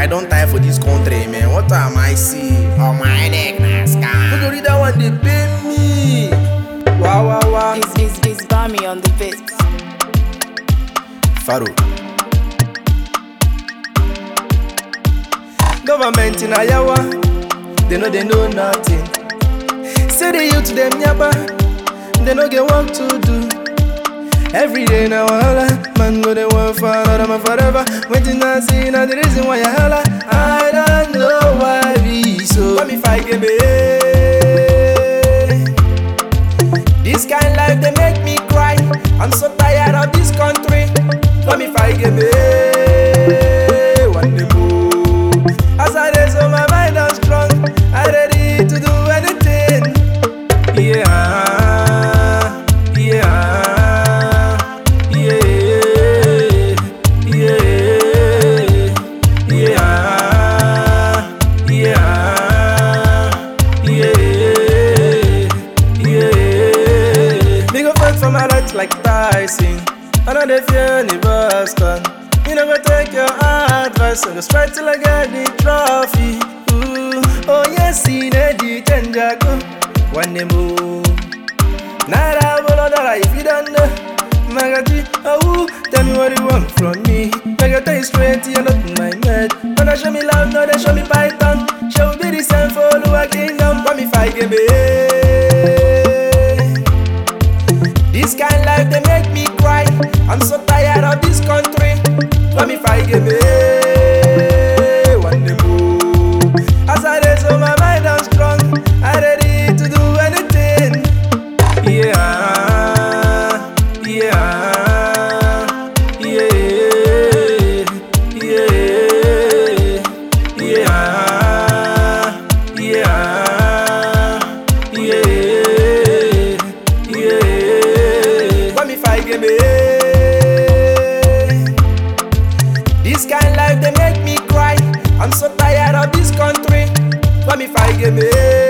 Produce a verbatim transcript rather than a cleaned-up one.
don't tire for this country, man. What am I see? Oh my neck, nah, scam. Who go read that one? They pay me. Wow, wow, wow. It's, it's, it's Bami on the beat. Pharaoh. Government in Ayawa, they know they know nothing. Say the youth them yaba, they no get work to do. Every day now holla, man go they work for another man forever. Waiting and see now the reason why I holla. I don't know why be so. Let me fight game. This kind life they make me cry. I'm so tired of this country. Let me fight game. One day more. As I raise on my mind I'm strong. I'm ready to do anything. Yeah, yeah. Like Tyson, I know they fear any Boston. You never take your advice, so go straight till I get the trophy. Ooh, oh yes, see the Tenjaku. One day move. Nada bolodara if you don't know. Magati, oh, tell me what you want from me. Make you tell you straight, you're not my mate. When I show me love, no, they show me python. Show me the same for Lua Kingdom. Let me fight game. This kind life they make me cry. I'm so tired of this country. Let me fight game. One day more. As I raise on my mind I'm strong. I'm ready to do anything. Yeah, yeah, yeah, yeah, yeah, yeah, yeah. This kind life they make me cry. I'm so tired of this country. Let me fight game.